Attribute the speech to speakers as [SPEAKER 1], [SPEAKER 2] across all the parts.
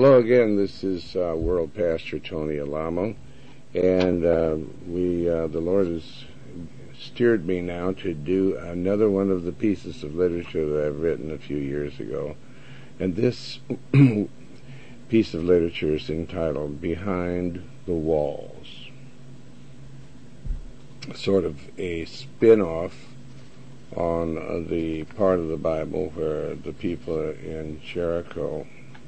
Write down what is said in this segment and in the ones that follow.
[SPEAKER 1] Hello again. This is World Pastor Tony Alamo, and the Lord has steered me now to do another one of the pieces of literature that I've written a few years ago, and this piece of literature is entitled "Behind the Walls," sort of a spin-off on the part of the Bible where the people in Jericho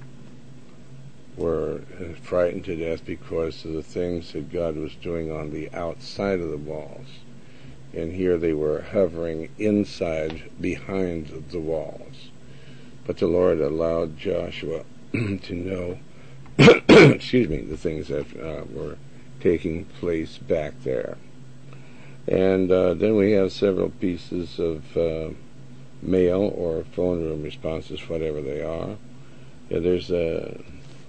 [SPEAKER 1] were frightened to death because of the things that God was doing on the outside of the walls. And here they were hovering inside, behind the walls. But the Lord allowed Joshua to know, the things that were taking place back there. And then we have several pieces of mail or phone room responses, whatever they are. Yeah, there's a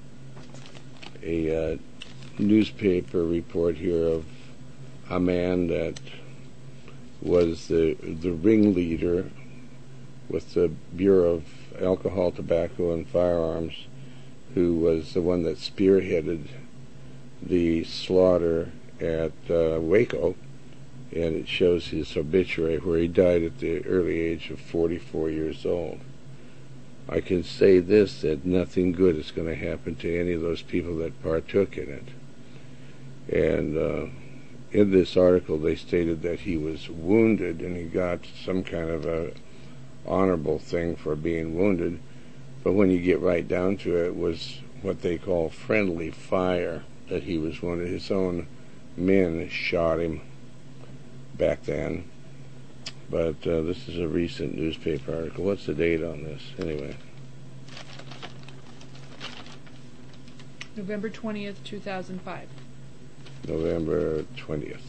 [SPEAKER 1] newspaper report here of a man that was the ringleader with the Bureau of Alcohol, Tobacco, and Firearms, who was the one that spearheaded the slaughter at Waco, and it shows his obituary where he died at the early age of 44 years old. I can say this, that nothing good is going to happen to any of those people that partook in it. And in this article they stated that he was wounded and he got some kind of a honorable thing for being wounded, but when you get right down to it was what they call friendly fire that he was wounded. His own men shot him back then. But this is a recent newspaper article. What's the date on this, anyway?
[SPEAKER 2] November 20th, 2005.
[SPEAKER 1] November 20th,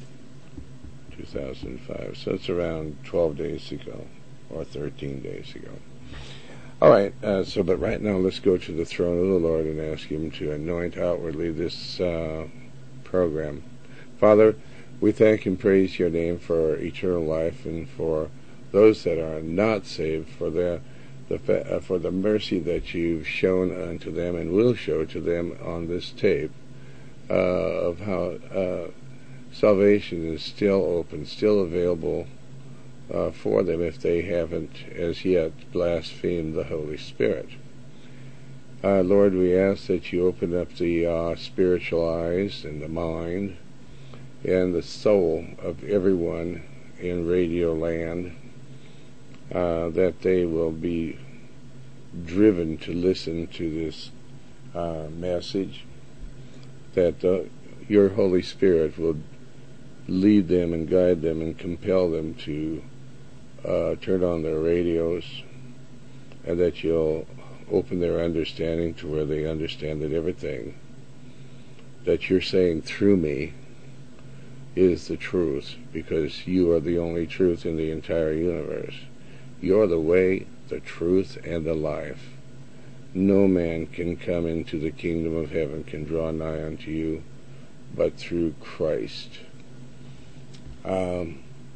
[SPEAKER 1] 2005. So it's around 12 days ago, or 13 days ago. All right, but right now let's go to the throne of the Lord and ask Him to anoint outwardly this program. Father, we thank and praise your name for eternal life and for those that are not saved, for the mercy that you've shown unto them and will show to them on this tape, of how salvation is still open, still available for them if they haven't as yet blasphemed the Holy Spirit. Lord, we ask that you open up the spiritual eyes and the mind and the soul of everyone in Radio Land, that they will be driven to listen to this message, that your Holy Spirit will lead them and guide them and compel them to turn on their radios, and that you'll open their understanding to where they understand that everything that you're saying through me is the truth, because you are the only truth in the entire universe. You're the way, the truth, and the life. No man can come into the kingdom of heaven, can draw nigh unto you, but through Christ. The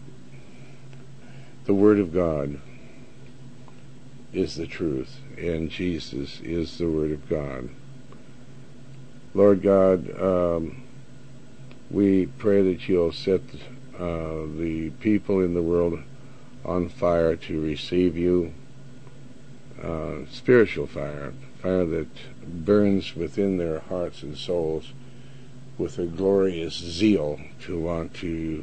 [SPEAKER 1] Word of God is the truth, and Jesus is the Word of God. Lord God, we pray that you'll set the people in the world on fire to receive you, spiritual fire that burns within their hearts and souls with a glorious zeal to want to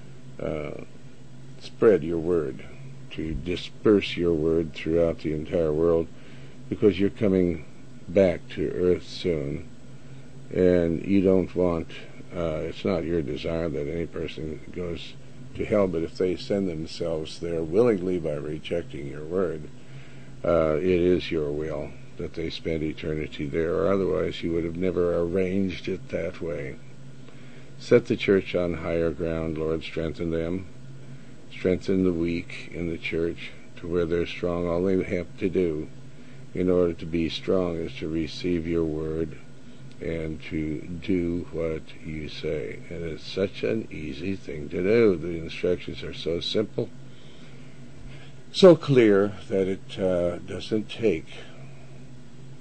[SPEAKER 1] spread your word, to disperse your word throughout the entire world, because you're coming back to earth soon, and you don't want it's not your desire that any person goes to hell, but if they send themselves there willingly by rejecting your word, it is your will that they spend eternity there, or otherwise you would have never arranged it that way. Set the church on higher ground, Lord. Strengthen them. Strengthen the weak in the church to where they're strong. All they have to do in order to be strong is to receive your word and to do what you say. And it's such an easy thing to do. The instructions are so simple, so clear, that it doesn't take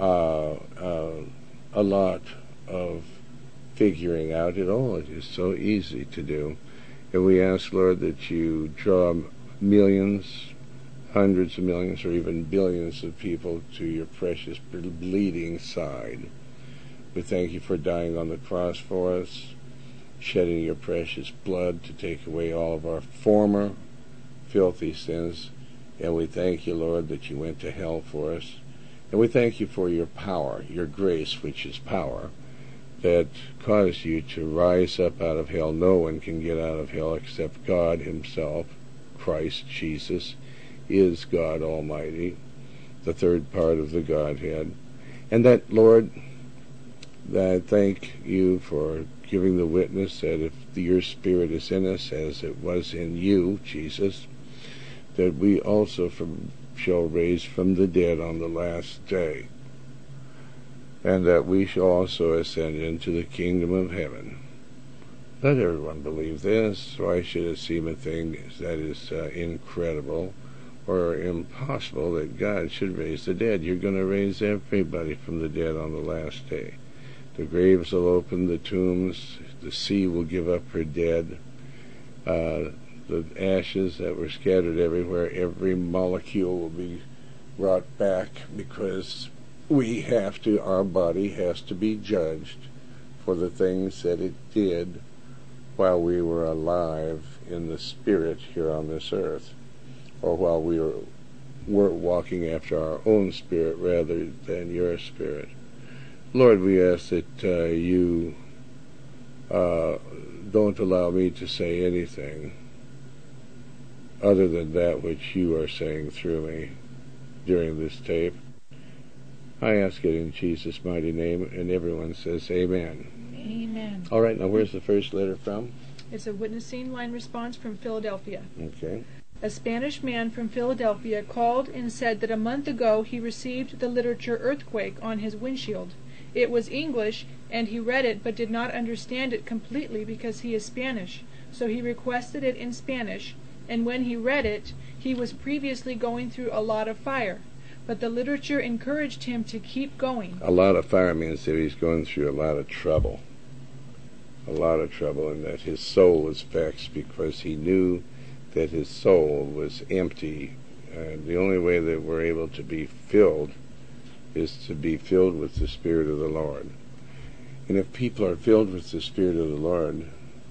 [SPEAKER 1] a lot of figuring out it all. It is so easy to do. And we ask, Lord, that you draw millions, hundreds of millions, or even billions of people to your precious bleeding side. We thank you for dying on the cross for us, shedding your precious blood to take away all of our former filthy sins. And we thank you, Lord, that you went to hell for us. And we thank you for your power, your grace, which is power, that caused you to rise up out of hell. No one can get out of hell except God himself. Christ Jesus is God Almighty, the third part of the Godhead. And that, Lord, I thank you for giving the witness that if your Spirit is in us as it was in you, Jesus, that we also shall raise from the dead on the last day, and that we shall also ascend into the kingdom of heaven. Let everyone believe this. Why should it seem a thing that is incredible or impossible that God should raise the dead? You're going to raise everybody from the dead on the last day. The graves will open, the tombs, the sea will give up her dead. The ashes that were scattered everywhere, every molecule will be brought back, because our body has to be judged for the things that it did while we were alive in the spirit here on this earth, or while we were walking after our own spirit rather than your spirit. Lord, we ask that you don't allow me to say anything other than that which you are saying through me during this tape. I ask it in Jesus' mighty name, and everyone says amen.
[SPEAKER 2] Amen.
[SPEAKER 1] All right, now where's the first letter from?
[SPEAKER 2] It's a witnessing line response from Philadelphia.
[SPEAKER 1] Okay.
[SPEAKER 2] A Spanish man from Philadelphia called and said that a month ago he received the literature Earthquake on his windshield. It was English, and he read it but did not understand it completely because he is Spanish, so he requested it in Spanish, and when he read it, he was previously going through a lot of fire, but the literature encouraged him to keep going.
[SPEAKER 1] A lot of fire means that he's going through a lot of trouble, and that his soul was vexed because he knew that his soul was empty. The only way that we're able to be filled is to be filled with the Spirit of the Lord. And if people are filled with the Spirit of the Lord,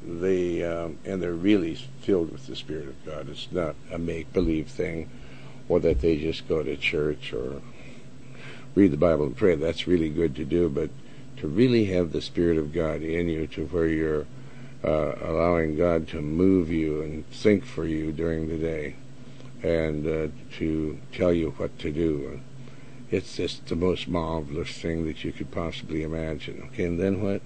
[SPEAKER 1] and they're really filled with the Spirit of God, it's not a make-believe thing, or that they just go to church or read the Bible and pray. That's really good to do, but to really have the Spirit of God in you, to where you're allowing God to move you and think for you during the day, and to tell you what to do. It's just the most marvelous thing that you could possibly imagine. Okay, and then what?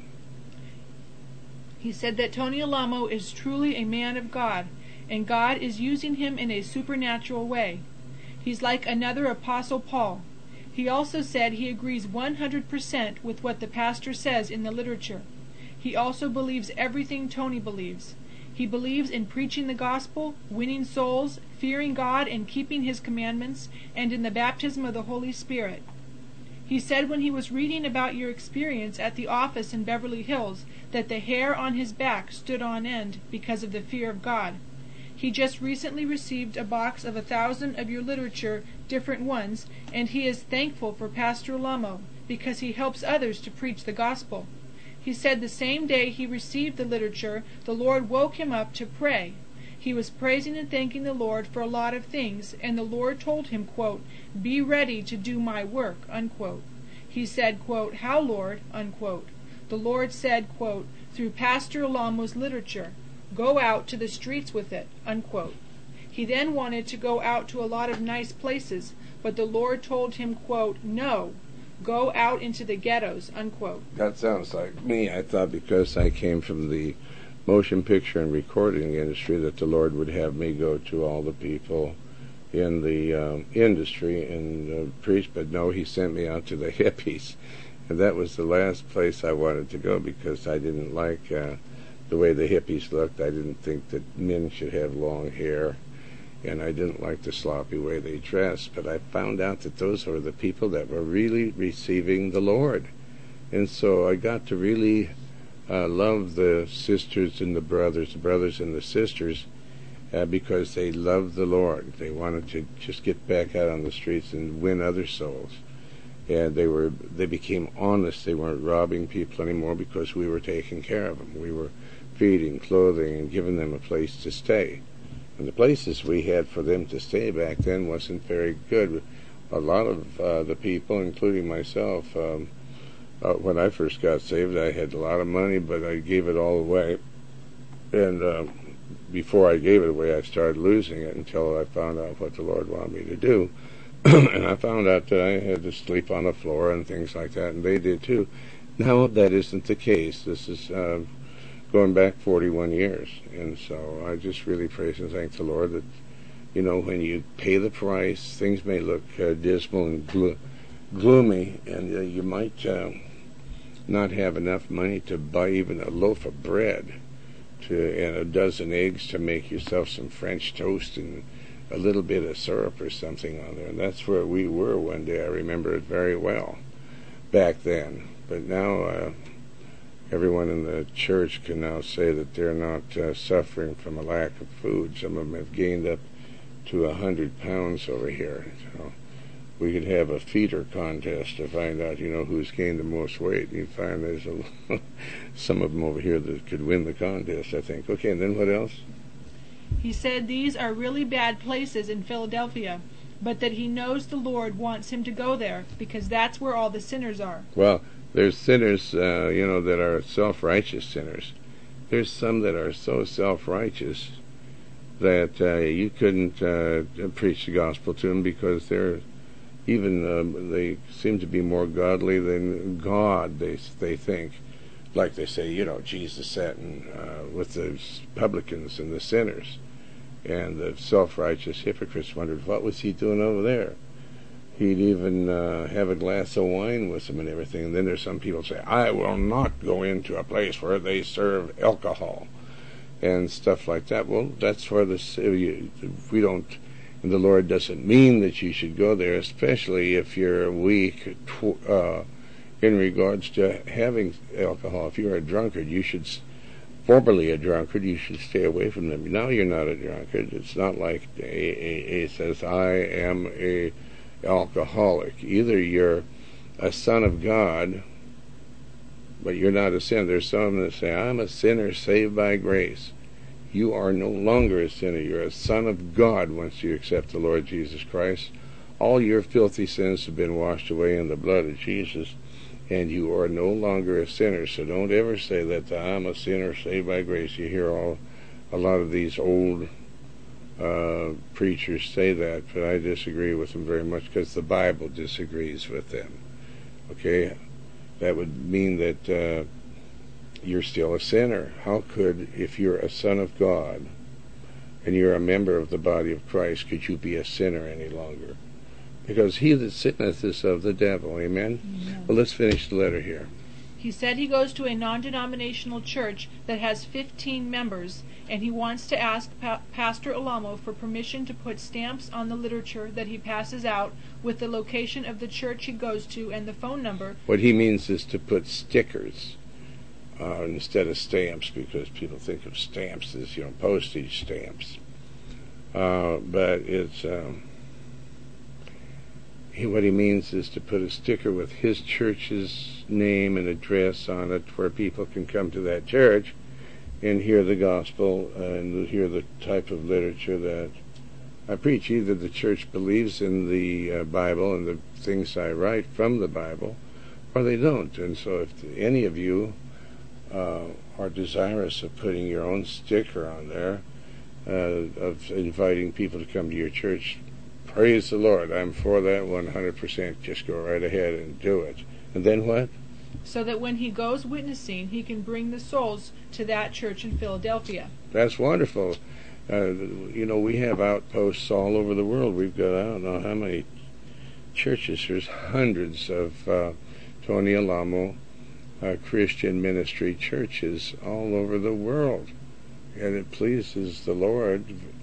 [SPEAKER 2] He said that Tony Alamo is truly a man of God, and God is using him in a supernatural way. He's like another Apostle Paul. He also said he agrees 100% with what the pastor says in the literature. He also believes everything Tony believes. He believes in preaching the gospel, winning souls, fearing God and keeping his commandments, and in the baptism of the Holy Spirit. He said when he was reading about your experience at the office in Beverly Hills that the hair on his back stood on end because of the fear of God. He just recently received a box of 1,000 of your literature, different ones, and he is thankful for Pastor Alamo because he helps others to preach the gospel. He said the same day he received the literature, the Lord woke him up to pray. He was praising and thanking the Lord for a lot of things, and the Lord told him, quote, "Be ready to do my work," unquote. He said, quote, "How, Lord?" unquote. The Lord said, quote, "Through Pastor Alamo's literature. Go out to the streets with it," unquote. He then wanted to go out to a lot of nice places, but the Lord told him, quote, "No, go out into the ghettos," unquote.
[SPEAKER 1] That sounds like me. I thought because I came from the motion picture and recording industry that the Lord would have me go to all the people in the industry and preach, but no, he sent me out to the hippies, and that was the last place I wanted to go because I didn't like the way the hippies looked. I didn't think that men should have long hair, and I didn't like the sloppy way they dressed, but I found out that those were the people that were really receiving the Lord. And so I got to really love the sisters and the brothers and the sisters, because they loved the Lord. They wanted to just get back out on the streets and win other souls. And they became honest. They weren't robbing people anymore because we were taking care of them. We were feeding, clothing, and giving them a place to stay. And the places we had for them to stay back then wasn't very good. A lot of the people, including myself, when I first got saved, I had a lot of money, but I gave it all away. And before I gave it away, I started losing it until I found out what the Lord wanted me to do. And I found out that I had to sleep on the floor and things like that, and they did too. Now that isn't the case. This is going back 41 years. And so I just really praise and thank the Lord that, when you pay the price, things may look dismal and gloomy, and you might not have enough money to buy even a loaf of bread and a dozen eggs to make yourself some French toast and a little bit of syrup or something on there. And that's where we were one day. I remember it very well back then. But now everyone in the church can now say that they're not suffering from a lack of food. Some of them have gained up to 100 pounds over here. So we could have a feeder contest to find out, who's gained the most weight. You'd find there's some of them over here that could win the contest, I think. Okay, and then what else?
[SPEAKER 2] He said these are really bad places in Philadelphia, but that he knows the Lord wants him to go there because that's where all the sinners are.
[SPEAKER 1] Well, there's sinners, that are self-righteous sinners. There's some that are so self-righteous that you couldn't preach the gospel to them because they're they seem to be more godly than God, they think. Like they say, Jesus sat with the publicans and the sinners. And the self-righteous hypocrites wondered, what was he doing over there? He'd even have a glass of wine with them and everything. And then there's some people say, I will not go into a place where they serve alcohol and stuff like that. Well, that's where we don't, and the Lord doesn't mean that you should go there, especially if you're weak in regards to having alcohol. If you're a drunkard, formerly a drunkard, you should stay away from them. Now you're not a drunkard. It's not like AA says, I am a alcoholic. Either you're a son of God, but you're not a sinner. There's some that say, I'm a sinner saved by grace. You are no longer a sinner. You're a son of God once you accept the Lord Jesus Christ. All your filthy sins have been washed away in the blood of Jesus, and you are no longer a sinner. So don't ever say that I'm a sinner saved by grace. You hear a lot of these old preachers say that, but I disagree with them very much because the Bible disagrees with them. Okay? That would mean that you're still a sinner. How could, if you're a son of God and you're a member of the body of Christ, could you be a sinner any longer? Because he that sinneth is of the devil. Amen?
[SPEAKER 2] Amen.
[SPEAKER 1] Well, let's finish the letter here.
[SPEAKER 2] He said he goes to a non-denominational church that has 15 members, and he wants to ask Pastor Alamo for permission to put stamps on the literature that he passes out with the location of the church he goes to and the phone number. What
[SPEAKER 1] he means is to put stickers instead of stamps, because people think of stamps as, postage stamps. But it's... what he means is to put a sticker with his church's name and address on it where people can come to that church and hear the gospel and hear the type of literature that I preach. Either the church believes in the Bible and the things I write from the Bible, or they don't. And so if any of you are desirous of putting your own sticker on there, of inviting people to come to your church, praise the Lord. I'm for that 100%. Just go right ahead and do it. And then what?
[SPEAKER 2] So that when he goes witnessing, he can bring the souls to that church in Philadelphia.
[SPEAKER 1] That's wonderful. We have outposts all over the world. We've got, I don't know how many churches. There's hundreds of Tony Alamo Christian ministry churches all over the world. And it pleases the Lord.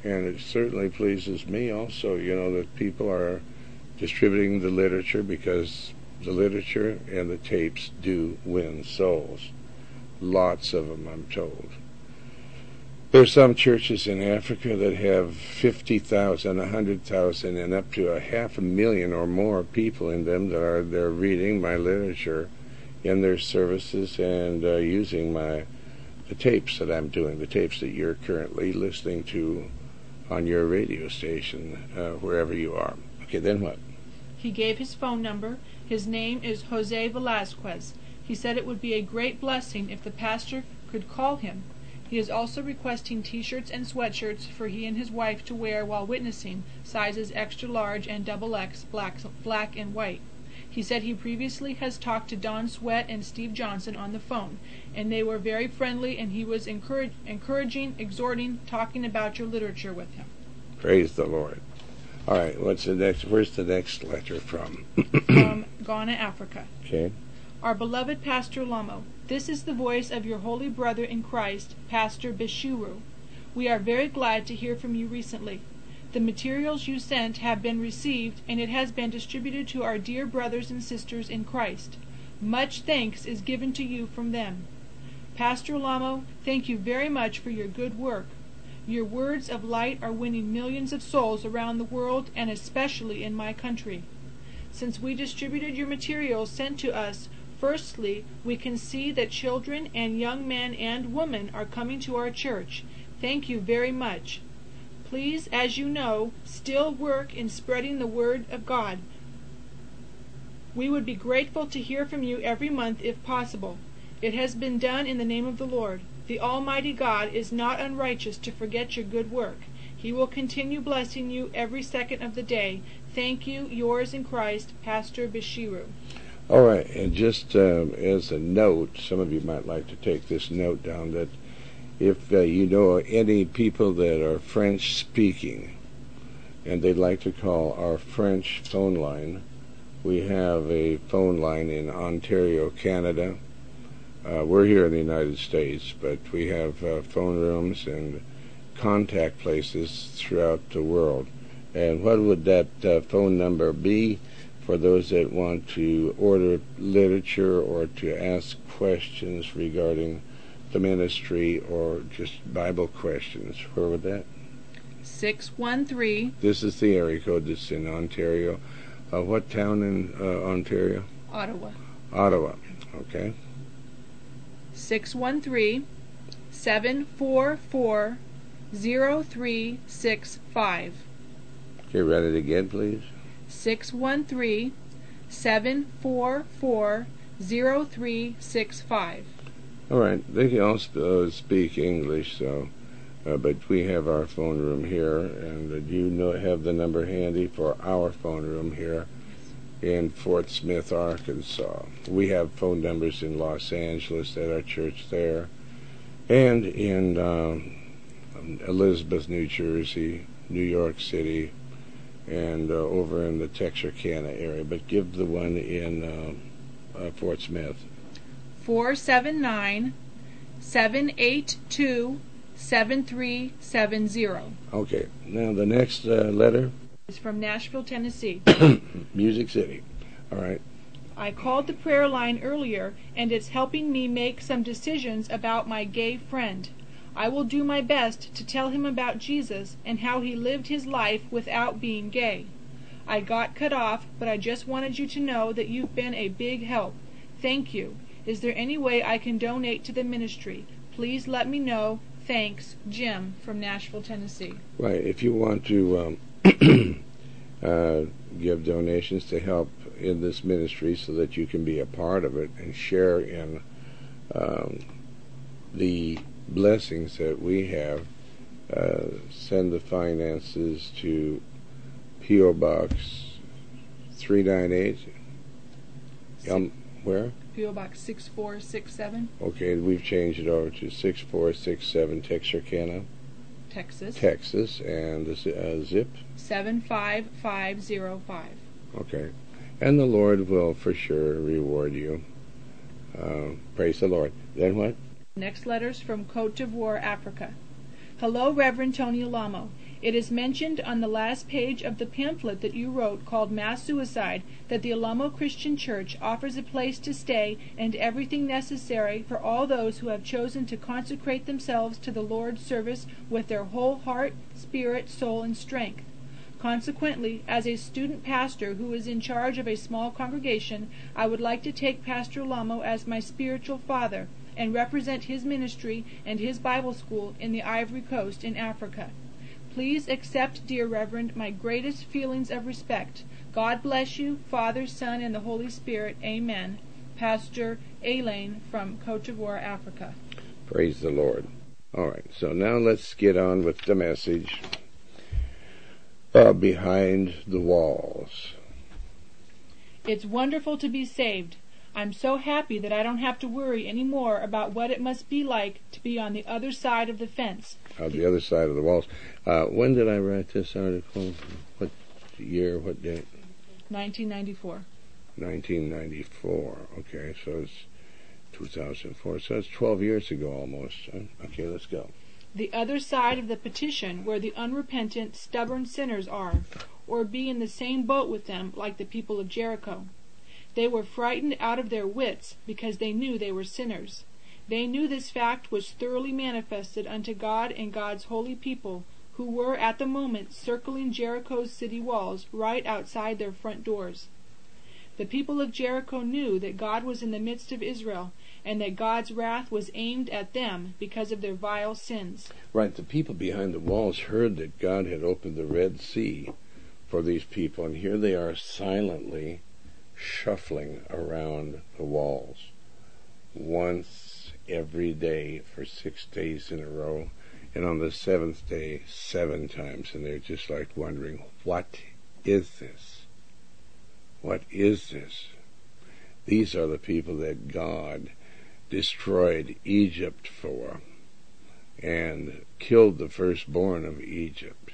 [SPEAKER 1] and it certainly pleases me also, that people are distributing the literature, because the literature and the tapes do win souls. Lots of them, I'm told. There's some churches in Africa that have 50,000, 100,000, and up to 500,000 or more people in them they're reading my literature in their services and using the tapes that I'm doing, the tapes that you're currently listening to on your radio station, wherever you are. Okay, then what?
[SPEAKER 2] He gave his phone number. His name is Jose Velasquez. He said it would be a great blessing if the pastor could call him. He is also requesting T-shirts and sweatshirts for he and his wife to wear while witnessing, sizes extra large and XXX, black and white. He said he previously has talked to Don Sweat and Steve Johnson on the phone, and they were very friendly, and he was encouraging, exhorting, talking about your literature with him.
[SPEAKER 1] Praise the Lord. All right, where's the next letter from?
[SPEAKER 2] From Ghana, Africa.
[SPEAKER 1] Okay.
[SPEAKER 2] Our beloved Pastor Lamo, this is the voice of your holy brother in Christ, Pastor Bishiru. We are very glad to hear from you recently. The materials you sent have been received, and it has been distributed to our dear brothers and sisters in Christ. Much thanks is given to you from them. Pastor Lamo, thank you very much for your good work. Your words of light are winning millions of souls around the world, and especially in my country. Since we distributed your materials sent to us, firstly, we can see that children and young men and women are coming to our church. Thank you very much. Please, as you know, still work in spreading the word of God. We would be grateful to hear from you every month if possible. It has been done in the name of the Lord. The Almighty God is not unrighteous to forget your good work. He will continue blessing you every second of the day. Thank you, yours in Christ, Pastor Bishiru.
[SPEAKER 1] All right, and just as a note, some of you might like to take this note down, that if you know any people that are French-speaking and they'd like to call our French phone line, we have a phone line in Ontario, Canada. We're here in the United States, but we have phone rooms and contact places throughout the world. And what would that phone number be for those that want to order literature or to ask questions regarding the ministry or just Bible questions? Where would that?
[SPEAKER 2] 613.
[SPEAKER 1] This is the area code that's in Ontario. What town in Ontario?
[SPEAKER 2] Ottawa.
[SPEAKER 1] Ottawa. Okay.
[SPEAKER 2] 613-744-0365.
[SPEAKER 1] Okay, read it again, please.
[SPEAKER 2] 613-744-0365.
[SPEAKER 1] All right. They can also speak English, so, but we have our phone room here, and do you have the number handy for our phone room here in Fort Smith, Arkansas? We have phone numbers in Los Angeles at our church there, and in Elizabeth, New Jersey, New York City, and over in the Texarkana area. But give the one in Fort Smith.
[SPEAKER 2] 479-782-7370.
[SPEAKER 1] Okay. Now the next letter
[SPEAKER 2] is from Nashville, Tennessee.
[SPEAKER 1] Music City. All right.
[SPEAKER 2] I called the prayer line earlier, and it's helping me make some decisions about my gay friend. I will do my best to tell him about Jesus and how he lived his life without being gay. I got cut off, but I just wanted you to know that you've been a big help. Thank you. Is there any way I can donate to the ministry? Please let me know. Thanks, Jim from Nashville, Tennessee.
[SPEAKER 1] Right. If you want to give donations to help in this ministry so that you can be a part of it and share in the blessings that we have, send the finances to P.O. Box 398. Where?
[SPEAKER 2] P.O. Box 6467.
[SPEAKER 1] Okay, we've changed it over to 6467 Texarkana, Texas, and the zip?
[SPEAKER 2] 75505.
[SPEAKER 1] Okay. And the Lord will for sure reward you. Praise the Lord. Then what?
[SPEAKER 2] Next letter's from Cote d'Ivoire, Africa. Hello, Reverend Tony Alamo. It is mentioned on the last page of the pamphlet that you wrote called Mass Suicide that the Alamo Christian Church offers a place to stay and everything necessary for all those who have chosen to consecrate themselves to the Lord's service with their whole heart, spirit, soul, and strength. Consequently, as a student pastor who is in charge of a small congregation, I would like to take Pastor Lamo as my spiritual father and represent his ministry and his Bible school in the Ivory Coast in Africa. Please accept, dear Reverend, my greatest feelings of respect. God bless you, Father, Son, and the Holy Spirit. Amen. Pastor Elaine from Cote d'Ivoire, Africa.
[SPEAKER 1] Praise the Lord. All right, so now let's get on with the message. Behind the walls.
[SPEAKER 2] It's wonderful to be saved. I'm so happy that I don't have to worry any more about what it must be like to be on the other side of the fence.
[SPEAKER 1] The other side of the walls. When did I write this article? What year, what date?
[SPEAKER 2] 1994.
[SPEAKER 1] 1994. Okay, so it's 2004. So it's 12 years ago almost. Okay, let's go.
[SPEAKER 2] The other side of the petition, where the unrepentant, stubborn sinners are, or be in the same boat with them like the people of Jericho. They were frightened out of their wits because they knew they were sinners. They knew this fact was thoroughly manifested unto God and God's holy people, who were at the moment circling Jericho's city walls right outside their front doors. The people of Jericho knew that God was in the midst of Israel, and that God's wrath was aimed at them because of their vile sins.
[SPEAKER 1] Right, the people behind the walls heard that God had opened the Red Sea for these people, and here they are silently shuffling around the walls once every day for 6 days in a row, and on the 7th day 7 times, and they're just like wondering, what is this? What is this? These are the people that God destroyed Egypt for and killed the firstborn of Egypt.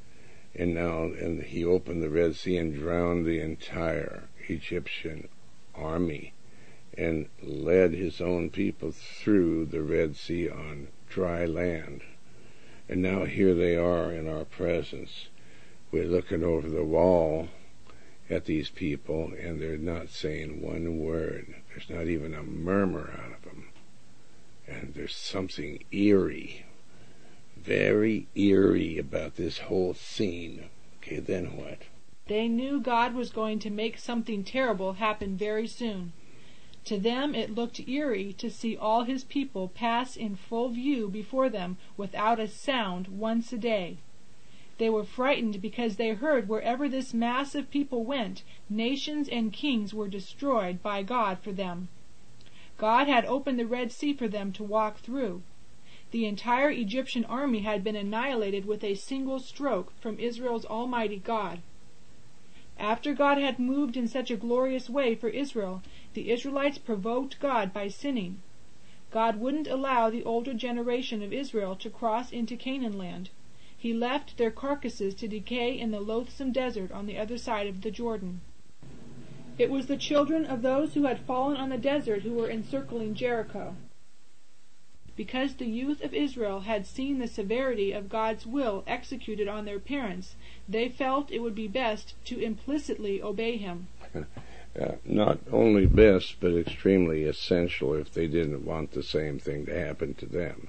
[SPEAKER 1] And he opened the Red Sea and drowned the entire Egyptian army and led his own people through the Red Sea on dry land. And now here they are in our presence. We're looking over the wall at these people, and they're not saying one word. There's not even a murmur out of them. And there's something eerie, very eerie about this whole scene. Okay, then what?
[SPEAKER 2] They knew God was going to make something terrible happen very soon. To them it looked eerie to see all his people pass in full view before them without a sound once a day. They were frightened because they heard wherever this mass of people went, nations and kings were destroyed by God for them. God had opened the Red Sea for them to walk through. The entire Egyptian army had been annihilated with a single stroke from Israel's Almighty God. After God had moved in such a glorious way for Israel, the Israelites provoked God by sinning. God wouldn't allow the older generation of Israel to cross into Canaan land. He left their carcasses to decay in the loathsome desert on the other side of the Jordan. It was the children of those who had fallen on the desert who were encircling Jericho. Because the youth of Israel had seen the severity of God's will executed on their parents, they felt it would be best to implicitly obey him.
[SPEAKER 1] Not only best, but extremely essential if they didn't want the same thing to happen to them.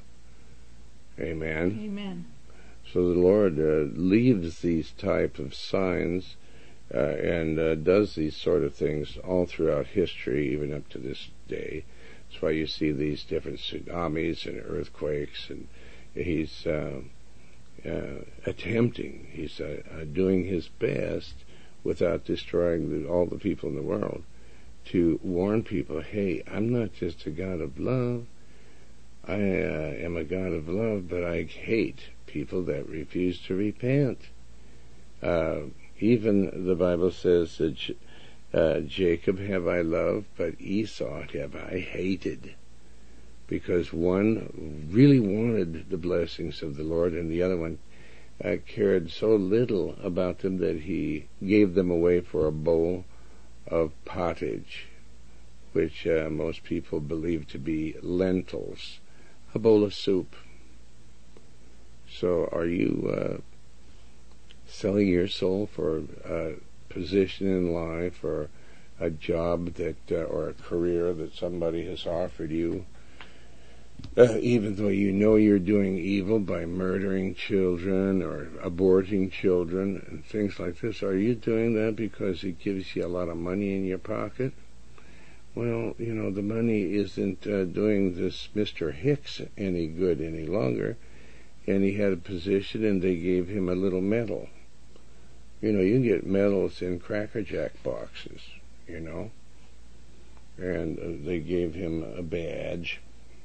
[SPEAKER 1] Amen?
[SPEAKER 2] Amen.
[SPEAKER 1] So the Lord leaves these type of signs and does these sort of things all throughout history, even up to this day. That's why you see these different tsunamis and earthquakes, and he's attempting, he's doing his best without destroying all the people in the world to warn people, hey, I'm not just a God of love. I am a God of love, but I hate people that refuse to repent. Even the Bible says that Jacob have I loved, but Esau have I hated, because one really wanted the blessings of the Lord, and the other one cared so little about them that he gave them away for a bowl of pottage, which most people believe to be lentils, a bowl of soup. So are you selling your soul for a position in life or a job that or a career that somebody has offered you, even though you know you're doing evil by murdering children or aborting children and things like this? Are you doing that because it gives you a lot of money in your pocket? Well, the money isn't doing this Mr. Hicks any good any longer, and he had a position and they gave him a little medal. You can get medals in Cracker Jack boxes, and they gave him a badge,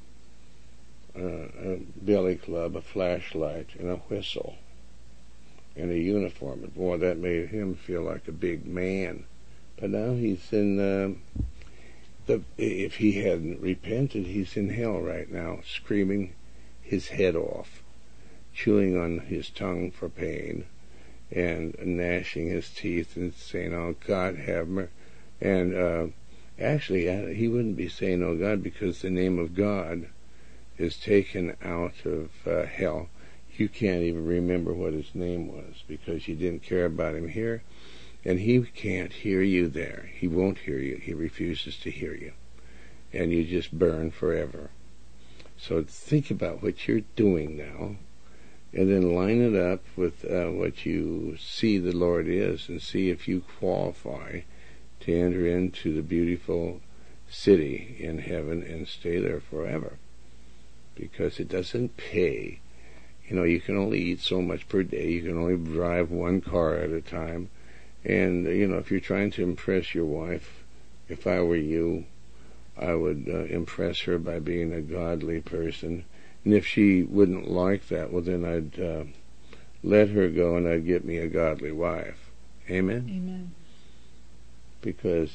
[SPEAKER 1] a billy club, a flashlight, and a whistle, and a uniform. And boy, that made him feel like a big man. But now he's in, if he hadn't repented, he's in hell right now, screaming his head off, chewing on his tongue for pain, and gnashing his teeth and saying, "Oh, God, have mercy." And actually, he wouldn't be saying, "Oh, God," because the name of God is taken out of hell. You can't even remember what his name was because you didn't care about him here, and he can't hear you there. He won't hear you. He refuses to hear you, and you just burn forever. So think about what you're doing now, and then line it up with what you see the Lord is, and see if you qualify to enter into the beautiful city in heaven and stay there forever. Because it doesn't pay. You can only eat so much per day. You can only drive one car at a time. And, if you're trying to impress your wife, if I were you, I would impress her by being a godly person. And if she wouldn't like that, well, then I'd let her go and I'd get me a godly wife. Amen?
[SPEAKER 2] Amen.
[SPEAKER 1] Because,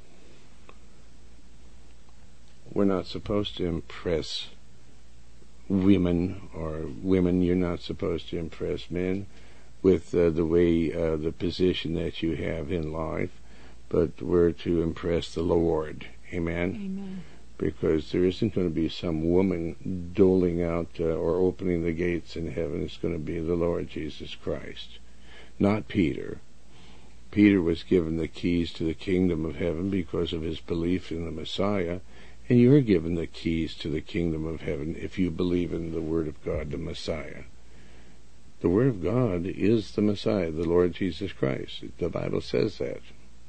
[SPEAKER 1] we're not supposed to impress women, or women, you're not supposed to impress men with the way, the position that you have in life, but we're to impress the Lord. Amen?
[SPEAKER 2] Amen.
[SPEAKER 1] Because there isn't going to be some woman doling out or opening the gates in heaven. It's going to be the Lord Jesus Christ, not Peter. Peter was given the keys to the kingdom of heaven because of his belief in the Messiah, and you're given the keys to the kingdom of heaven if you believe in the Word of God, the Messiah. The Word of God is the Messiah, the Lord Jesus Christ. The Bible says that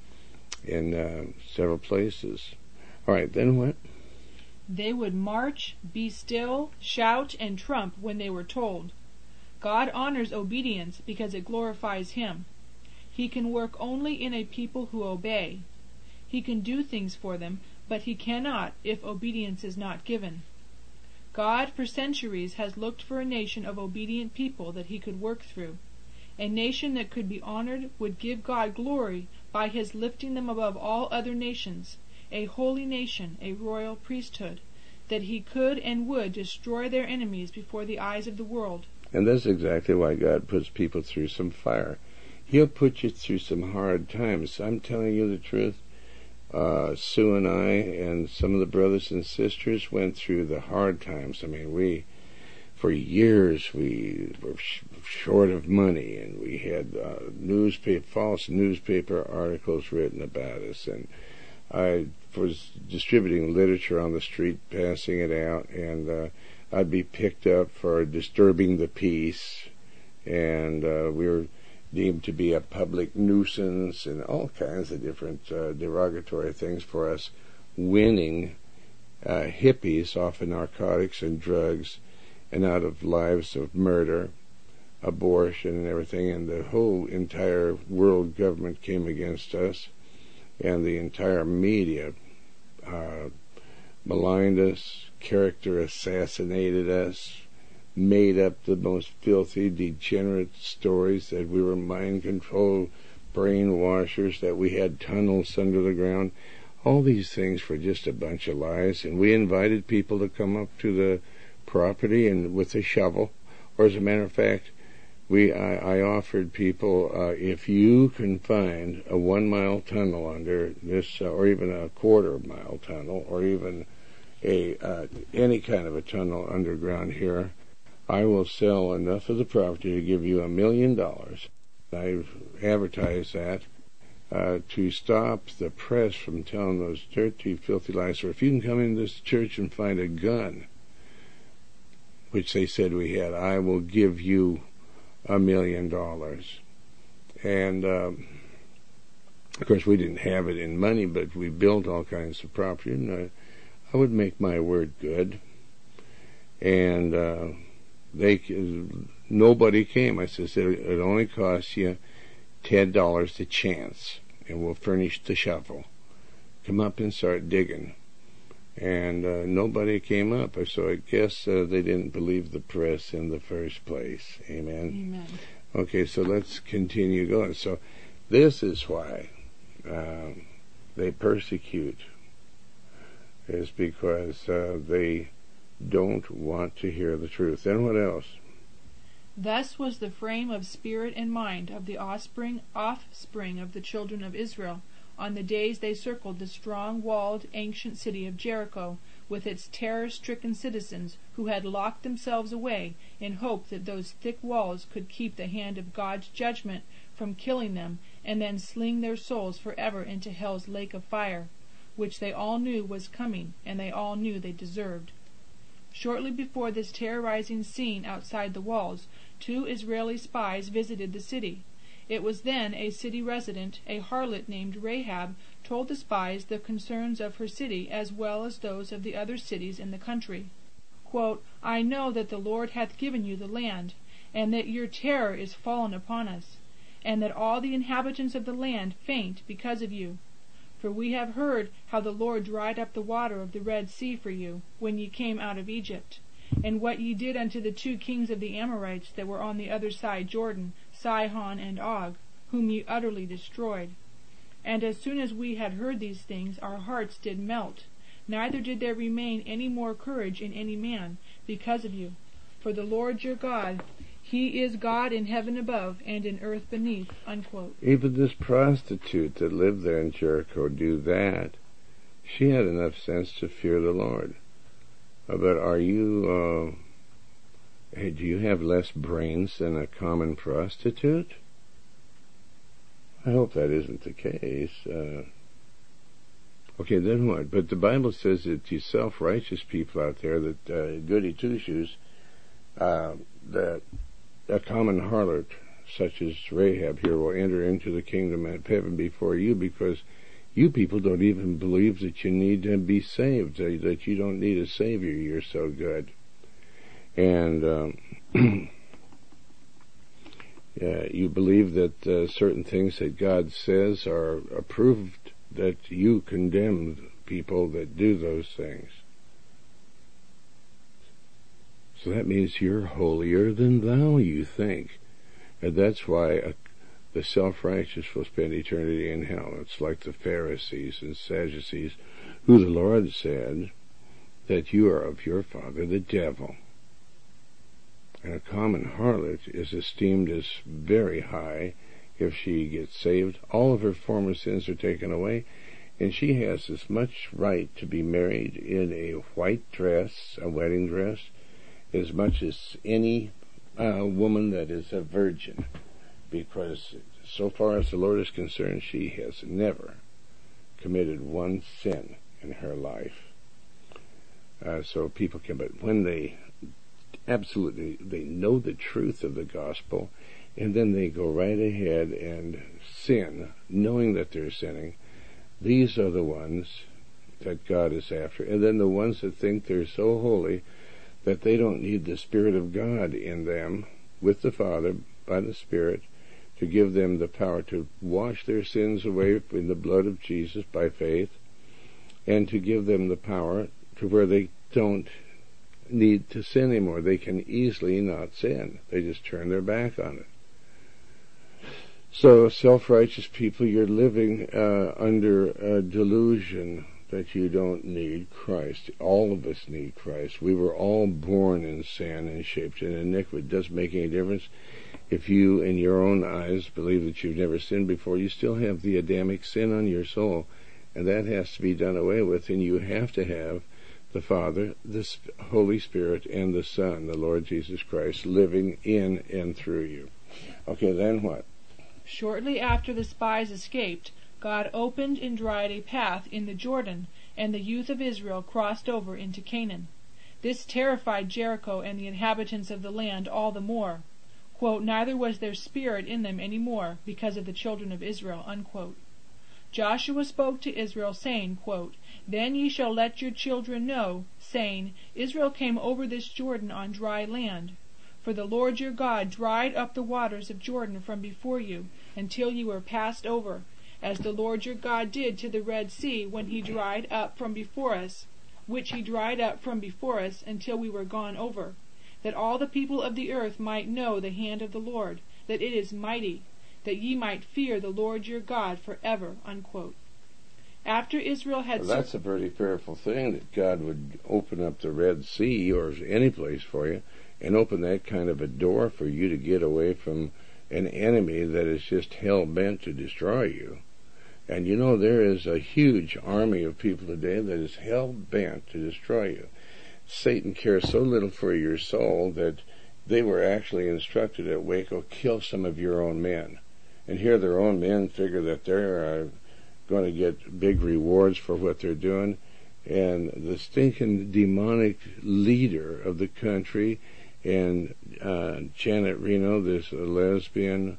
[SPEAKER 1] in several places. All right, then what?
[SPEAKER 2] They would march, be still, shout, and trump when they were told. God honors obedience because it glorifies Him. He can work only in a people who obey. He can do things for them, but He cannot if obedience is not given. God for centuries has looked for a nation of obedient people that He could work through. A nation that could be honored would give God glory by His lifting them above all other nations, a holy nation, a royal priesthood, that He could and would destroy their enemies before the eyes of the world.
[SPEAKER 1] And that's exactly why God puts people through some fire. He'll put you through some hard times. I'm telling you the truth. Sue and I and some of the brothers and sisters went through the hard times. I mean, for years we were short of money, and we had false newspaper articles written about us, and I was distributing literature on the street, passing it out, and I'd be picked up for disturbing the peace, and we were deemed to be a public nuisance and all kinds of different derogatory things for us, winning hippies off of narcotics and drugs and out of lives of murder, abortion, and everything. And the whole entire world government came against us, and the entire media maligned us, character assassinated us, made up the most filthy, degenerate stories that we were mind-controlled brainwashers, that we had tunnels under the ground. All these things were just a bunch of lies, and we invited people to come up to the property and with a shovel, or as a matter of fact, I offered people, if you can find a 1-mile tunnel under this, or even a quarter-mile tunnel, or even any kind of a tunnel underground here, I will sell enough of the property to give you $1 million I've advertised that to stop the press from telling those dirty, filthy lies. Or if you can come in this church and find a gun, which they said we had, I will give you $1 million. And of course, we didn't have it in money, but we built all kinds of property, and I would make my word good. And nobody came. I said, it only costs you $10 a chance, and we'll furnish the shovel. Come up and start digging. And nobody came up, so I guess they didn't believe the press in the first place. Amen?
[SPEAKER 2] Amen.
[SPEAKER 1] Okay, so let's continue going. So this is why they persecute, is because they don't want to hear the truth. Then what else?
[SPEAKER 2] Thus was the frame of spirit and mind of the offspring of the children of Israel on the days they circled the strong-walled ancient city of Jericho, with its terror-stricken citizens, who had locked themselves away in hope that those thick walls could keep the hand of God's judgment from killing them, and then sling their souls forever into hell's lake of fire, which they all knew was coming, and they all knew they deserved. Shortly before this terrorizing scene outside the walls, 2 Israeli spies visited the city. It was then a city resident, a harlot named Rahab, told the spies the concerns of her city as well as those of the other cities in the country. Quote, I know that the Lord hath given you the land, and that your terror is fallen upon us, and that all the inhabitants of the land faint because of you. For we have heard how the Lord dried up the water of the Red Sea for you, when ye came out of Egypt, and what ye did unto the 2 kings of the Amorites that were on the other side Jordan, Sihon and Og, whom ye utterly destroyed. And as soon as we had heard these things, our hearts did melt, neither did there remain any more courage in any man, because of you. For the Lord your God, He is God in heaven above and in earth beneath. Unquote.
[SPEAKER 1] Even this prostitute that lived there in Jericho do that. She had enough sense to fear the Lord. But are you, do you have less brains than a common prostitute? I hope that isn't the case. Okay, then what? But the Bible says that you self-righteous people out there, that goody two-shoes, that a common harlot such as Rahab here will enter into the kingdom of heaven before you, because you people don't even believe that you need to be saved, that you don't need a Savior. You're so good. And you believe that certain things that God says are approved, that you condemn people that do those things. So that means you're holier than thou, you think. And that's why the self-righteous will spend eternity in hell. It's like the Pharisees and Sadducees, who the Lord said that you are of your father the devil. And a common harlot is esteemed as very high if she gets saved. All of her former sins are taken away, and she has as much right to be married in a white dress, a wedding dress, as much as any woman that is a virgin, because so far as the Lord is concerned, she has never committed one sin in her life. So people can, but when they know the truth of the gospel, and then they go right ahead and sin, knowing that they're sinning, these are the ones that God is after. And then the ones that think they're so holy that they don't need the Spirit of God in them, with the Father, by the Spirit, to give them the power to wash their sins away in the blood of Jesus by faith, and to give them the power to where they don't need to sin anymore. They can easily not sin. They just turn their back on it. So, self-righteous people, you're living under a delusion that you don't need Christ. All of us need Christ. We were all born in sin and shaped in iniquity. It doesn't make any difference. If you, in your own eyes, believe that you've never sinned before, you still have the Adamic sin on your soul, and that has to be done away with, and you have to have the Father, the Holy Spirit, and the Son, the Lord Jesus Christ, living in and through you. Okay, then what?
[SPEAKER 2] Shortly after the spies escaped, God opened and dried a path in the Jordan, and the youth of Israel crossed over into Canaan. This terrified Jericho and the inhabitants of the land all the more. Quote, neither was there spirit in them any more, because of the children of Israel. Unquote. Joshua spoke to Israel, saying, quote, then ye shall let your children know, saying, Israel came over this Jordan on dry land. For the Lord your God dried up the waters of Jordan from before you, until ye were passed over, as the Lord your God did to the Red Sea, when he dried up from before us, which he dried up from before us until we were gone over, that all the people of the earth might know the hand of the Lord, that it is mighty, that ye might fear the Lord your God forever. Unquote. After Israel had...
[SPEAKER 1] Well, that's a pretty fearful thing, that God would open up the Red Sea, or any place for you, and open that kind of a door for you to get away from an enemy that is just hell-bent to destroy you. And you know, there is a huge army of people today that is hell-bent to destroy you. Satan cares so little for your soul that they were actually instructed at Waco, kill some of your own men. And here their own men figure that they're going to get big rewards for what they're doing. And the stinking demonic leader of the country, and Janet Reno, this lesbian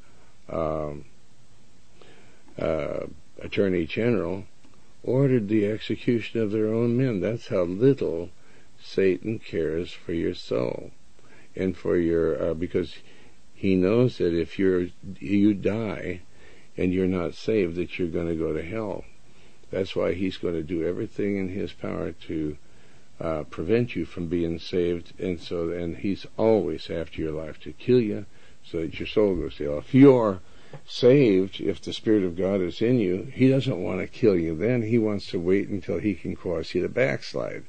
[SPEAKER 1] attorney general, ordered the execution of their own men. That's how little Satan cares for your soul, and for your because he knows that if you die and you're not saved, that you're going to go to hell. That's why he's going to do everything in his power to prevent you from being saved, and he's always after your life to kill you, so that your soul goes to hell. If you're saved, if the Spirit of God is in you, he doesn't want to kill you then. He wants to wait until he can cause you to backslide,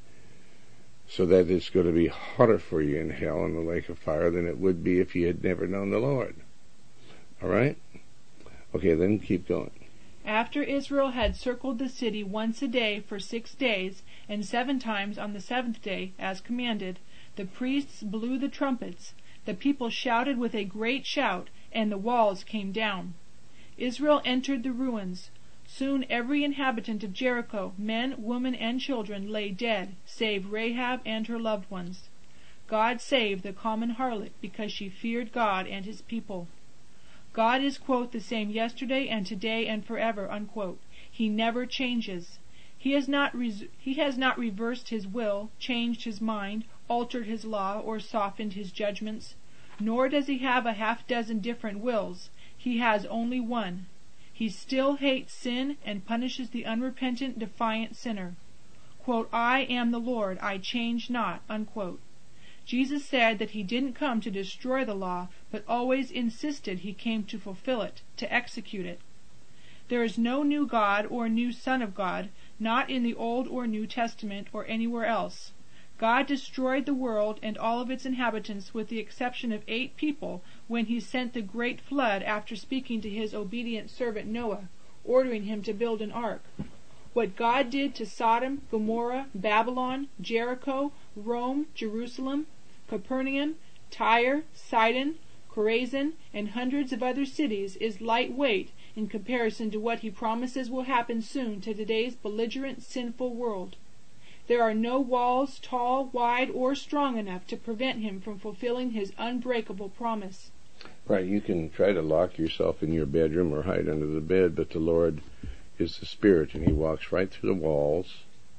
[SPEAKER 1] so that it's going to be hotter for you in hell in the lake of fire than it would be if you had never known the Lord. All right? Okay, then keep going.
[SPEAKER 2] After Israel had circled the city once a day for 6 days, and 7 times on the 7th day, as commanded, the priests blew the trumpets, the people shouted with a great shout, and the walls came down. Israel entered the ruins. Soon every inhabitant of Jericho, men, women, and children, lay dead, save Rahab and her loved ones. God saved the common harlot, because she feared God and his people. God is, quote, the same yesterday and today and forever, unquote. He never changes. He has not reversed his will, changed his mind, altered his law, or softened his judgments. Nor does he have a half-dozen different wills. He has only one. He still hates sin and punishes the unrepentant, defiant sinner. Quote, I am the Lord, I change not, unquote. Jesus said that he didn't come to destroy the law, but always insisted he came to fulfill it, to execute it. There is no new God or new Son of God, not in the Old or New Testament or anywhere else. God destroyed the world and all of its inhabitants with the exception of 8 people when he sent the great flood after speaking to his obedient servant Noah, ordering him to build an ark. What God did to Sodom, Gomorrah, Babylon, Jericho, Rome, Jerusalem, Capernaum, Tyre, Sidon, Chorazin, and hundreds of other cities is lightweight in comparison to what he promises will happen soon to today's belligerent, sinful world. There are no walls tall, wide, or strong enough to prevent him from fulfilling his unbreakable promise.
[SPEAKER 1] Right, you can try to lock yourself in your bedroom or hide under the bed, but the Lord is the Spirit, and he walks right through the walls,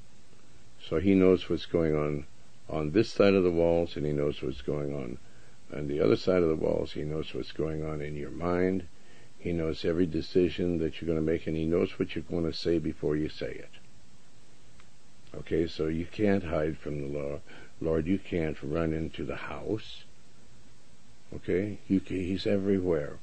[SPEAKER 1] so he knows what's going on this side of the walls, and he knows what's going on the other side of the walls. He knows what's going on in your mind. He knows every decision that you're going to make, and he knows what you're going to say before you say it. Okay, so you can't hide from the Lord. You can't run into the house. Okay, he's everywhere.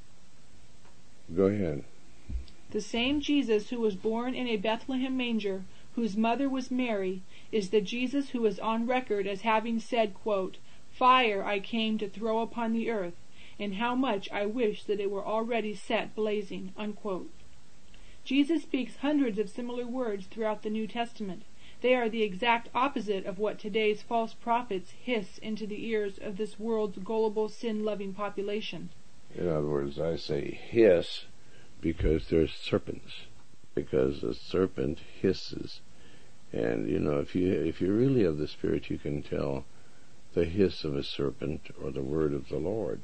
[SPEAKER 1] Go ahead.
[SPEAKER 2] The same Jesus who was born in a Bethlehem manger, whose mother was Mary, is the Jesus who is on record as having said, quote, Fire I came to throw upon the earth, and how much I wish that it were already set blazing, unquote. Jesus speaks hundreds of similar words throughout the New Testament. They are the exact opposite of what today's false prophets hiss into the ears of this world's gullible, sin-loving population.
[SPEAKER 1] In other words, I say hiss because there's serpents. Because a serpent hisses. And, if you're really of the Spirit, you can tell the hiss of a serpent or the word of the Lord.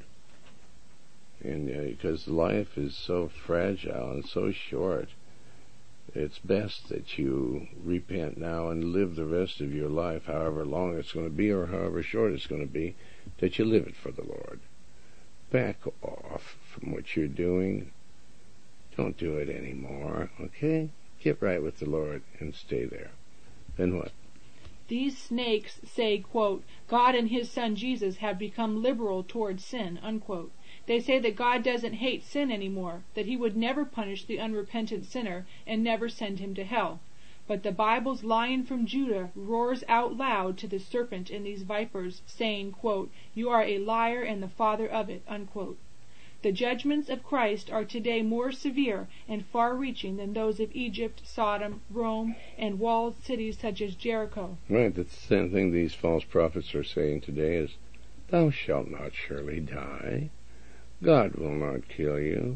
[SPEAKER 1] And because life is so fragile and so short, it's best that you repent now and live the rest of your life, however long it's going to be or however short it's going to be, that you live it for the Lord. Back off from what you're doing. Don't do it anymore, okay? Get right with the Lord and stay there. Then what?
[SPEAKER 2] These snakes say, quote, God and his son Jesus have become liberal towards sin, unquote. They say that God doesn't hate sin anymore, that he would never punish the unrepentant sinner and never send him to hell. But the Bible's Lion from Judah roars out loud to the serpent and these vipers, saying, quote, you are a liar and the father of it, unquote. The judgments of Christ are today more severe and far-reaching than those of Egypt, Sodom, Rome, and walled cities such as Jericho.
[SPEAKER 1] Right, that's the same thing these false prophets are saying today is, thou shalt not surely die. God will not kill you.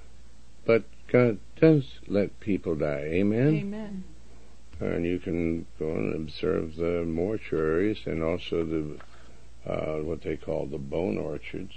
[SPEAKER 1] But God does let people die. Amen?
[SPEAKER 2] Amen.
[SPEAKER 1] And you can go and observe the mortuaries and also the what they call the bone orchards.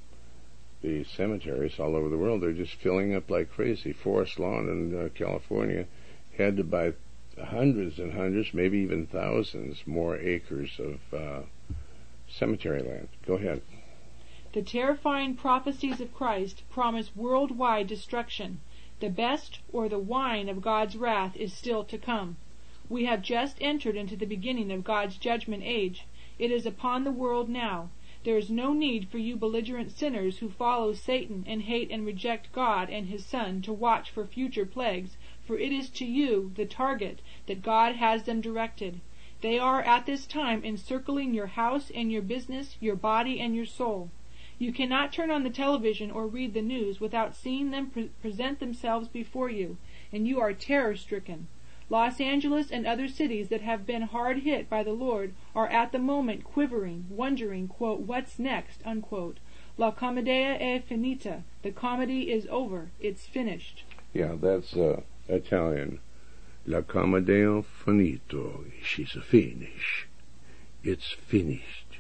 [SPEAKER 1] The cemeteries all over the world, they're just filling up like crazy. Forest Lawn in California had to buy hundreds and hundreds, maybe even thousands more acres of cemetery land. Go ahead.
[SPEAKER 2] The terrifying prophecies of Christ promise worldwide destruction. The best, or the wine of God's wrath, is still to come. We have just entered into the beginning of God's judgment age. It is upon the world now. There is no need for you belligerent sinners who follow Satan and hate and reject God and his Son to watch for future plagues, for it is to you, the target, that God has them directed. They are at this time encircling your house and your business, your body and your soul. You cannot turn on the television or read the news without seeing them present themselves before you, and you are terror-stricken. Los Angeles and other cities that have been hard hit by the Lord are at the moment quivering, wondering, quote, what's next, unquote. La commedia è finita. The comedy is over. It's finished.
[SPEAKER 1] Yeah, that's Italian. La commedia finito. She's a finish. It's finished.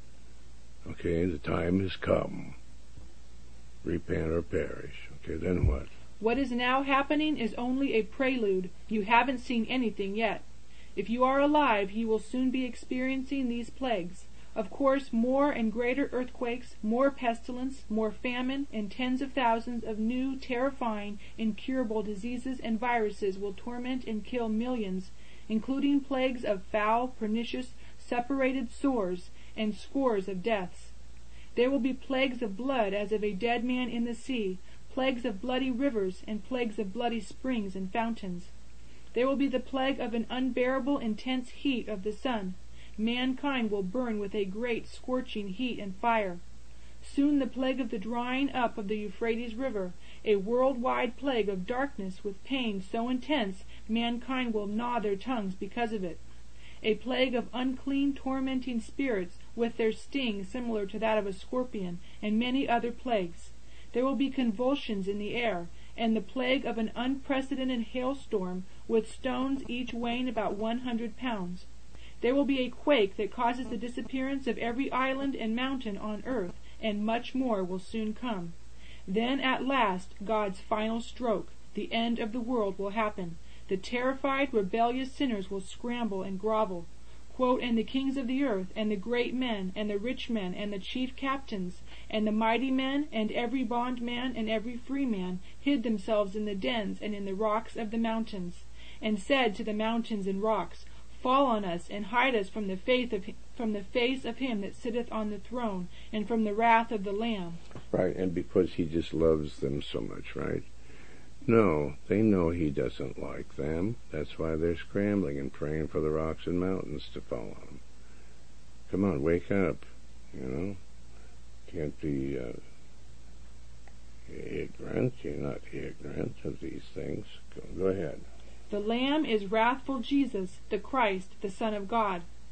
[SPEAKER 1] Okay, the time has come. Repent or perish. Okay, then what?
[SPEAKER 2] What is now happening is only a prelude. You haven't seen anything yet. If you are alive, you will soon be experiencing these plagues. Of course, more and greater earthquakes, more pestilence, more famine, and tens of thousands of new, terrifying, incurable diseases and viruses will torment and kill millions, including plagues of foul, pernicious, separated sores, and scores of deaths. There will be plagues of blood as of a dead man in the sea, plagues of bloody rivers, and plagues of bloody springs and fountains. There will be the plague of an unbearable, intense heat of the sun. Mankind will burn with a great scorching heat and fire. Soon the plague of the drying up of the Euphrates River, a worldwide plague of darkness with pain so intense mankind will gnaw their tongues because of it. A plague of unclean, tormenting spirits with their sting similar to that of a scorpion, and many other plagues. There will be convulsions in the air, and the plague of an unprecedented hailstorm with stones each weighing about 100 pounds. There will be a quake that causes the disappearance of every island and mountain on earth, and much more will soon come. Then at last God's final stroke, the end of the world, will happen. The terrified, rebellious sinners will scramble and grovel. Quote, and the kings of the earth, and the great men, and the rich men, and the chief captains, and the mighty men, and every bondman, and every free man, hid themselves in the dens and in the rocks of the mountains, and said to the mountains and rocks, fall on us, and hide us from the face of him that sitteth on the throne, and from the wrath of the Lamb.
[SPEAKER 1] Right, and because he just loves them so much, right? No, they know he doesn't like them. That's why they're scrambling and praying for the rocks and mountains to fall on them. Come on, wake up. Can't be ignorant. You're not ignorant of these things. Go ahead.
[SPEAKER 2] The Lamb is wrathful Jesus, the Christ, the Son of God.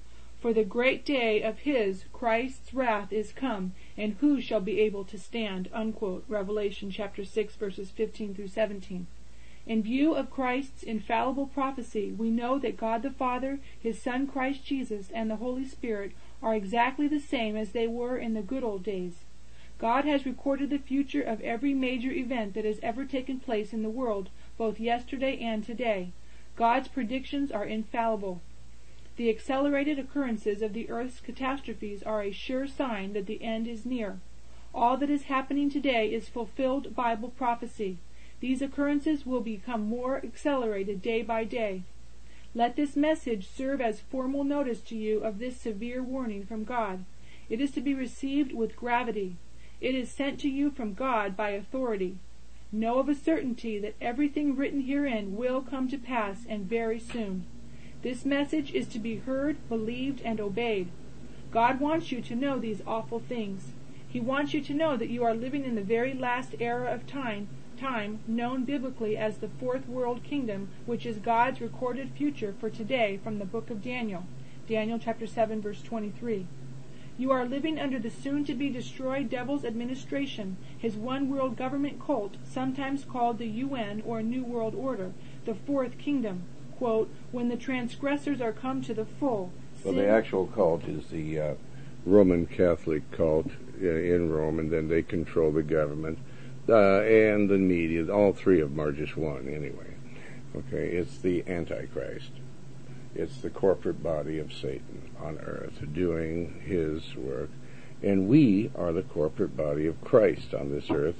[SPEAKER 2] For the great day of his, Christ's, wrath is come, and who shall be able to stand?" Unquote. Revelation chapter 6, verses 15 through 17. In view of Christ's infallible prophecy, we know that God the Father, His Son Christ Jesus, and the Holy Spirit are exactly the same as they were in the good old days. God has recorded the future of every major event that has ever taken place in the world, both yesterday and today. God's predictions are infallible. The accelerated occurrences of the earth's catastrophes are a sure sign that the end is near. All that is happening today is fulfilled Bible prophecy. These occurrences will become more accelerated day by day. Let this message serve as formal notice to you of this severe warning from God. It is to be received with gravity. It is sent to you from God by authority. Know of a certainty that everything written herein will come to pass, and very soon. This message is to be heard, believed, and obeyed. God wants you to know these awful things. He wants you to know that you are living in the very last era of time known biblically as the Fourth World Kingdom, which is God's recorded future for today from the book of Daniel. Daniel chapter 7, verse 23. You are living under the soon-to-be-destroyed devil's administration, his one-world government cult, sometimes called the UN or New World Order, the Fourth Kingdom. Quote, when the transgressors are come to the full.
[SPEAKER 1] Well, the actual cult is the Roman Catholic cult in Rome, and then they control the government and the media. All three of them are just one anyway. Okay, it's the Antichrist. It's the corporate body of Satan on earth doing his work. And we are the corporate body of Christ on this earth,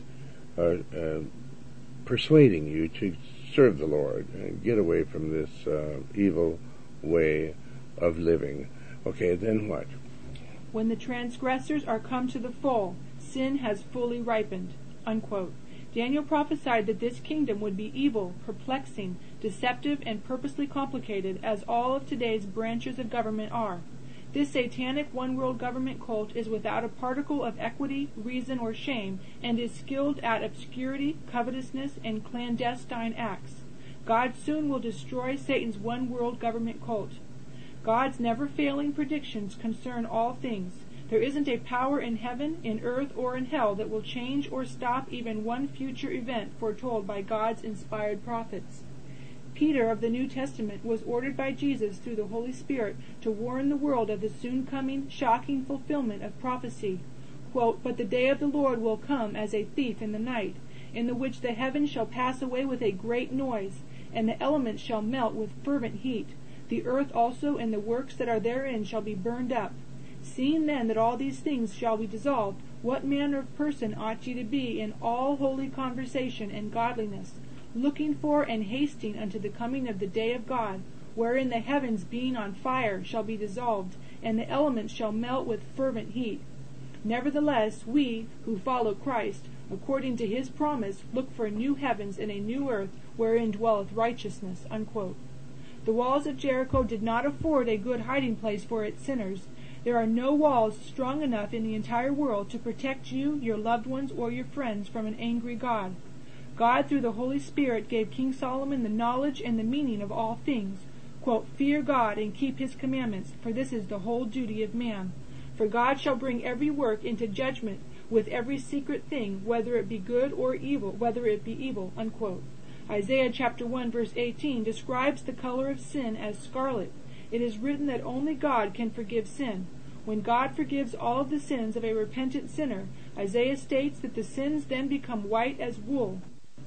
[SPEAKER 1] persuading you to serve the Lord and get away from this evil way of living. Okay, then what?
[SPEAKER 2] When the transgressors are come to the full, sin has fully ripened. Unquote. Daniel prophesied that this kingdom would be evil, perplexing, deceptive, and purposely complicated, as all of today's branches of government are. This satanic one-world government cult is without a particle of equity, reason, or shame, and is skilled at obscurity, covetousness, and clandestine acts. God soon will destroy Satan's one-world government cult. God's never-failing predictions concern all things. There isn't a power in heaven, in earth, or in hell that will change or stop even one future event foretold by God's inspired prophets. Peter of the New Testament was ordered by Jesus through the Holy Spirit to warn the world of the soon-coming, shocking fulfillment of prophecy. Quote, but the day of the Lord will come as a thief in the night, in the which the heavens shall pass away with a great noise, and the elements shall melt with fervent heat. The earth also and the works that are therein shall be burned up. Seeing then that all these things shall be dissolved, what manner of person ought ye to be in all holy conversation and godliness, looking for and hasting unto the coming of the day of God, wherein the heavens being on fire shall be dissolved, and the elements shall melt with fervent heat. Nevertheless, we, who follow Christ, according to his promise, look for new heavens and a new earth, wherein dwelleth righteousness. Unquote. The walls of Jericho did not afford a good hiding place for its sinners. There are no walls strong enough in the entire world to protect you, your loved ones, or your friends from an angry God. God, through the Holy Spirit, gave King Solomon the knowledge and the meaning of all things. Quote, fear God and keep his commandments, for this is the whole duty of man. For God shall bring every work into judgment with every secret thing, whether it be good or evil, whether it be evil. Unquote. Isaiah chapter 1 verse 18 describes the color of sin as scarlet. It is written that only God can forgive sin. When God forgives all of the sins of a repentant sinner, Isaiah states that the sins then become white as wool.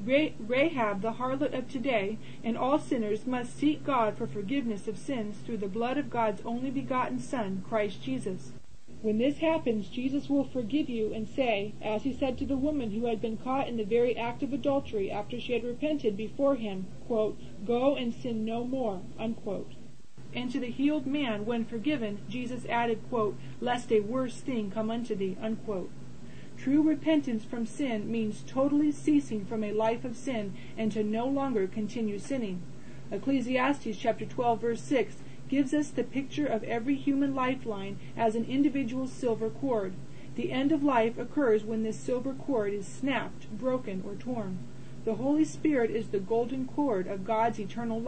[SPEAKER 2] Rahab, the harlot of today, and all sinners must seek God for forgiveness of sins through the blood of God's only begotten Son, Christ Jesus. When this happens, Jesus will forgive you and say, as he said to the woman who had been caught in the very act of adultery after she had repented before him, quote, go and sin no more. Unquote. And to the healed man, when forgiven, Jesus added, quote, lest a worse thing come unto thee. Unquote. True repentance from sin means totally ceasing from a life of sin and to no longer continue sinning. Ecclesiastes chapter 12 verse 6 gives us the picture of every human lifeline as an individual silver cord. The end of life occurs when this silver cord is snapped, broken, or torn. The Holy Spirit is the golden cord of God's eternal life,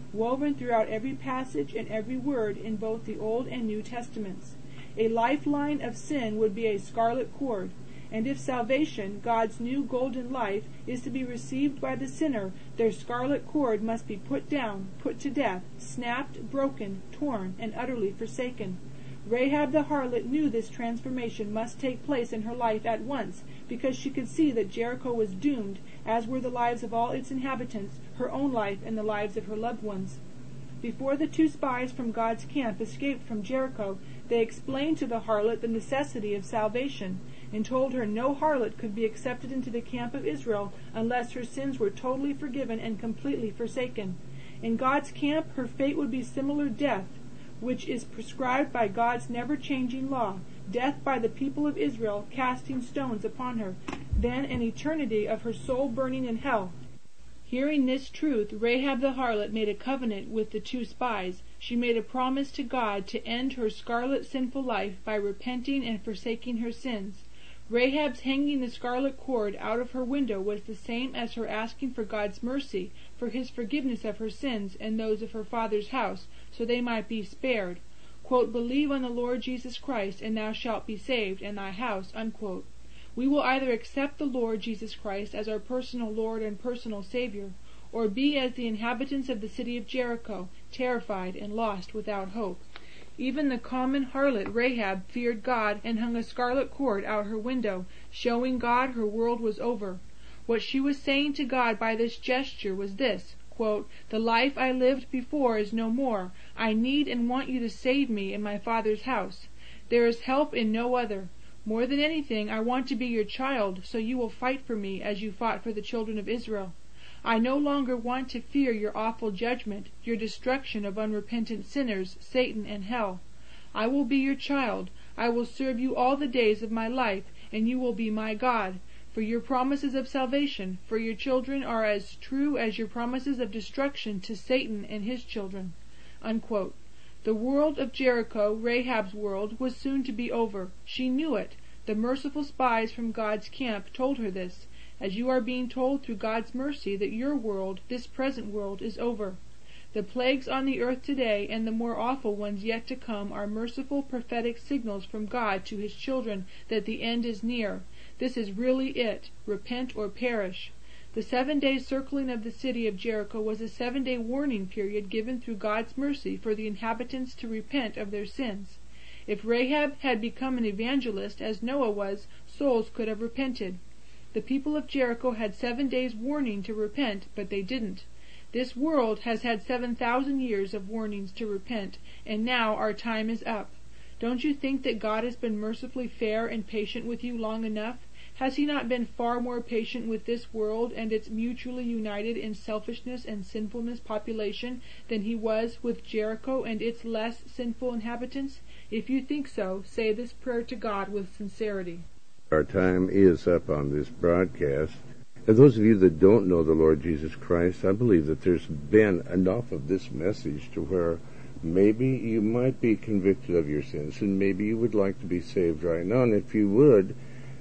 [SPEAKER 2] woven throughout every passage and every word in both the Old and New Testaments. A lifeline of sin would be a scarlet cord, and if salvation, God's new golden life, is to be received by the sinner, their scarlet cord must be put down, put to death, snapped, broken, torn, and utterly forsaken. Rahab the harlot knew this transformation must take place in her life at once, because she could see that Jericho was doomed, as were the lives of all its inhabitants, her own life, and the lives of her loved ones. Before the two spies from God's camp escaped from Jericho, they explained to the harlot the necessity of salvation, and told her no harlot could be accepted into the camp of Israel unless her sins were totally forgiven and completely forsaken. In God's camp, her fate would be similar death, which is prescribed by God's never-changing law, death by the people of Israel casting stones upon her, then an eternity of her soul burning in hell. Hearing this truth, Rahab the harlot made a covenant with the two spies. She made a promise to God to end her scarlet sinful life by repenting and forsaking her sins. Rahab's hanging the scarlet cord out of her window was the same as her asking for God's mercy, for his forgiveness of her sins and those of her father's house, so they might be spared. Quote, "Believe on the Lord Jesus Christ, and thou shalt be saved, and thy house." Unquote. We will either accept the Lord Jesus Christ as our personal Lord and personal Savior, or be as the inhabitants of the city of Jericho, terrified and lost without hope. Even the common harlot Rahab feared God and hung a scarlet cord out her window, showing God her world was over. What she was saying to God by this gesture was this, quote, "The life I lived before is no more. I need and want you to save me in my Father's house. There is help in no other. More than anything, I want to be your child, so you will fight for me as you fought for the children of Israel. I no longer want to fear your awful judgment, your destruction of unrepentant sinners, Satan, and hell. I will be your child. I will serve you all the days of my life, and you will be my God. For your promises of salvation for your children are as true as your promises of destruction to Satan and his children." Unquote. The world of Jericho, Rahab's world, was soon to be over. She knew it. The merciful spies from God's camp told her this, as you are being told through God's mercy that your world, this present world, is over. The plagues on the earth today and the more awful ones yet to come are merciful prophetic signals from God to his children that the end is near. This is really it. Repent or perish. The 7-day circling of the city of Jericho was a 7-day warning period given through God's mercy for the inhabitants to repent of their sins. If Rahab had become an evangelist, as Noah was, souls could have repented. The people of Jericho had 7 days' warning to repent, but they didn't. This world has had 7,000 years of warnings to repent, and now our time is up. Don't you think that God has been mercifully fair and patient with you long enough? Has he not been far more patient with this world and its mutually united in selfishness and sinfulness population than he was with Jericho and its less sinful inhabitants? If you think so, say this prayer to God with sincerity.
[SPEAKER 1] Our time is up on this broadcast. And those of you that don't know the Lord Jesus Christ, I believe that there's been enough of this message to where maybe you might be convicted of your sins and maybe you would like to be saved right now. And if you would,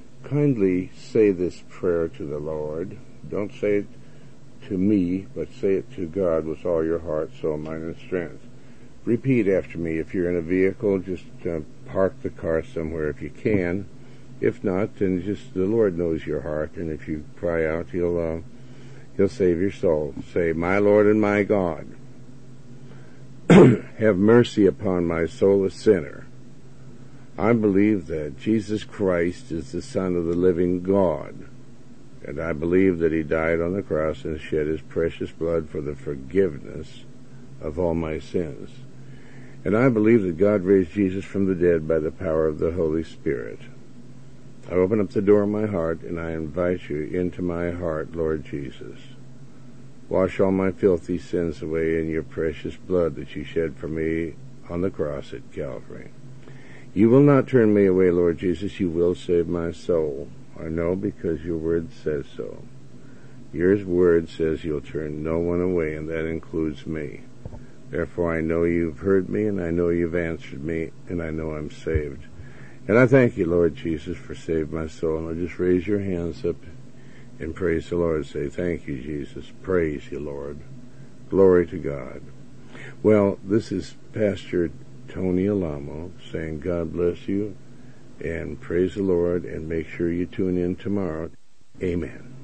[SPEAKER 1] kindly say this prayer to the Lord. Don't say it to me, but say it to God with all your heart, soul, mind, and strength. Repeat after me. If you're in a vehicle, just park the car somewhere if you can. If not, then just the Lord knows your heart, and if you cry out, He'll save your soul. Say, "My Lord and my God, have mercy upon my soul, a sinner. I believe that Jesus Christ is the Son of the living God, and I believe that He died on the cross and shed His precious blood for the forgiveness of all my sins. And I believe that God raised Jesus from the dead by the power of the Holy Spirit. I open up the door of my heart, and I invite you into my heart, Lord Jesus. Wash all my filthy sins away in your precious blood that you shed for me on the cross at Calvary. You will not turn me away, Lord Jesus. You will save my soul. I know because your word says so. Your word says you'll turn no one away, and that includes me. Therefore, I know you've heard me, and I know you've answered me, and I know I'm saved. And I thank you, Lord Jesus, for saving my soul. And I'll just raise your hands up and praise the Lord. Say, thank you, Jesus. Praise you, Lord. Glory to God. Well, this is Pastor Tony Alamo saying God bless you and praise the Lord, and make sure you tune in tomorrow. Amen.